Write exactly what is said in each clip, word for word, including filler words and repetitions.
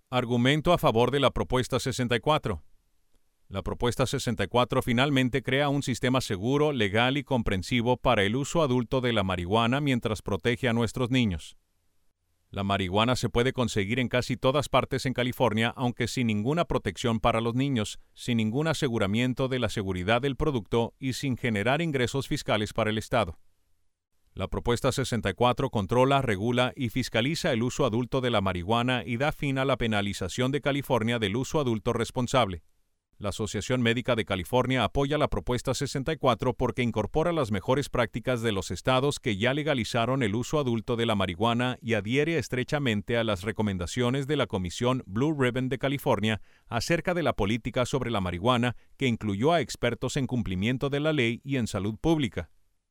Argumento a favor de la Propuesta sesenta y cuatro. La Propuesta sesenta y cuatro finalmente crea un sistema seguro, legal y comprensivo para el uso adulto de la marihuana mientras protege a nuestros niños. La marihuana se puede conseguir en casi todas partes en California, aunque sin ninguna protección para los niños, sin ningún aseguramiento de la seguridad del producto y sin generar ingresos fiscales para el Estado. La Propuesta sesenta y cuatro controla, regula y fiscaliza el uso adulto de la marihuana y da fin a la penalización de California del uso adulto responsable. La Asociación Médica de California apoya la Propuesta sesenta y cuatro porque incorpora las mejores prácticas de los estados que ya legalizaron el uso adulto de la marihuana y adhiere estrechamente a las recomendaciones de la Comisión Blue Ribbon de California acerca de la política sobre la marihuana, que incluyó a expertos en cumplimiento de la ley y en salud pública.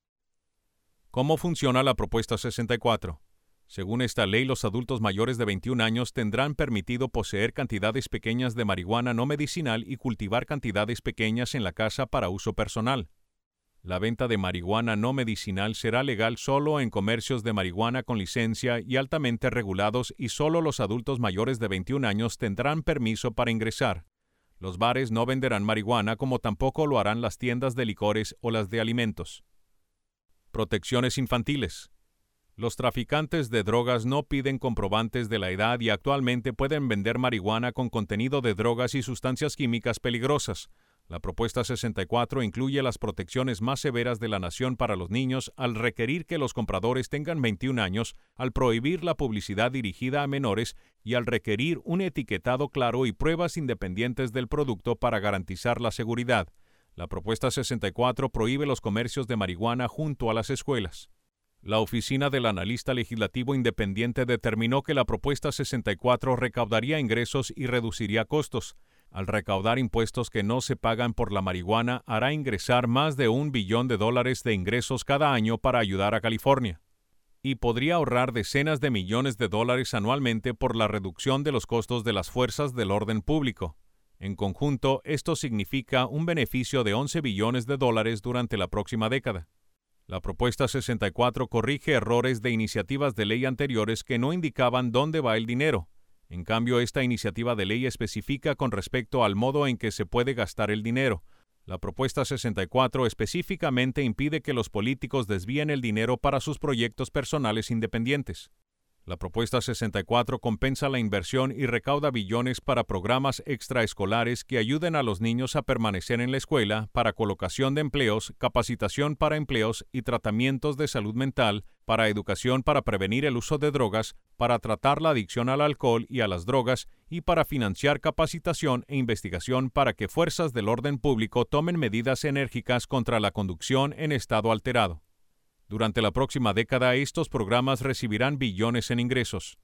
¿Cómo funciona la Propuesta sesenta y cuatro? Según esta ley, los adultos mayores de veintiún años tendrán permitido poseer cantidades pequeñas de marihuana no medicinal y cultivar cantidades pequeñas en la casa para uso personal. La venta de marihuana no medicinal será legal solo en comercios de marihuana con licencia y altamente regulados, y solo los adultos mayores de veintiún años tendrán permiso para ingresar. Los bares no venderán marihuana, como tampoco lo harán las tiendas de licores o las de alimentos. Protecciones infantiles. Los traficantes de drogas no piden comprobantes de la edad y actualmente pueden vender marihuana con contenido de drogas y sustancias químicas peligrosas. La Propuesta sesenta y cuatro incluye las protecciones más severas de la nación para los niños al requerir que los compradores tengan veintiún años, al prohibir la publicidad dirigida a menores y al requerir un etiquetado claro y pruebas independientes del producto para garantizar la seguridad. La Propuesta sesenta y cuatro prohíbe los comercios de marihuana junto a las escuelas. La Oficina del Analista Legislativo Independiente determinó que la Propuesta sesenta y cuatro recaudaría ingresos y reduciría costos. Al recaudar impuestos que no se pagan por la marihuana, hará ingresar más de un billón de dólares de ingresos cada año para ayudar a California. Y podría ahorrar decenas de millones de dólares anualmente por la reducción de los costos de las fuerzas del orden público. En conjunto, esto significa un beneficio de once billones de dólares durante la próxima década. La Propuesta sesenta y cuatro corrige errores de iniciativas de ley anteriores que no indicaban dónde va el dinero. En cambio, esta iniciativa de ley especifica con respecto al modo en que se puede gastar el dinero. La Propuesta sesenta y cuatro específicamente impide que los políticos desvíen el dinero para sus proyectos personales independientes. La Propuesta sesenta y cuatro compensa la inversión y recauda billones para programas extraescolares que ayuden a los niños a permanecer en la escuela, para colocación de empleos, capacitación para empleos y tratamientos de salud mental, para educación para prevenir el uso de drogas, para tratar la adicción al alcohol y a las drogas, y para financiar capacitación e investigación para que fuerzas del orden público tomen medidas enérgicas contra la conducción en estado alterado. Durante la próxima década, estos programas recibirán billones en ingresos.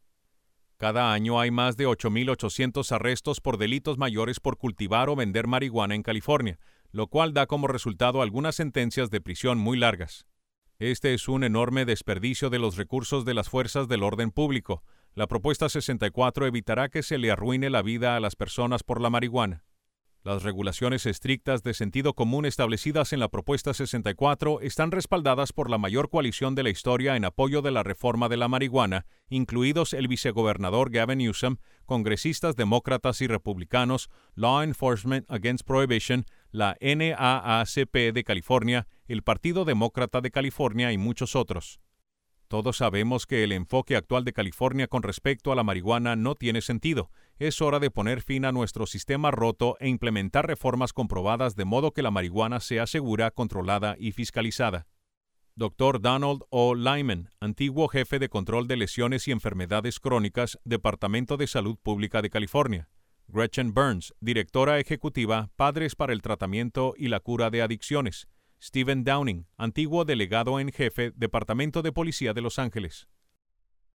Cada año hay más de ocho mil ochocientos arrestos por delitos mayores por cultivar o vender marihuana en California, lo cual da como resultado algunas sentencias de prisión muy largas. Este es un enorme desperdicio de los recursos de las fuerzas del orden público. La Propuesta sesenta y cuatro evitará que se le arruine la vida a las personas por la marihuana. Las regulaciones estrictas de sentido común establecidas en la Propuesta sesenta y cuatro están respaldadas por la mayor coalición de la historia en apoyo de la reforma de la marihuana, incluidos el vicegobernador Gavin Newsom, congresistas demócratas y republicanos, Law Enforcement Against Prohibition, la N double A C P de California, el Partido Demócrata de California y muchos otros. Todos sabemos que el enfoque actual de California con respecto a la marihuana no tiene sentido. Es hora de poner fin a nuestro sistema roto e implementar reformas comprobadas de modo que la marihuana sea segura, controlada y fiscalizada. doctor Donald O. Lyman, antiguo jefe de control de lesiones y enfermedades crónicas, Departamento de Salud Pública de California. Gretchen Burns, directora ejecutiva, Padres para el Tratamiento y la Cura de Adicciones. Stephen Downing, antiguo delegado en jefe, Departamento de Policía de Los Ángeles.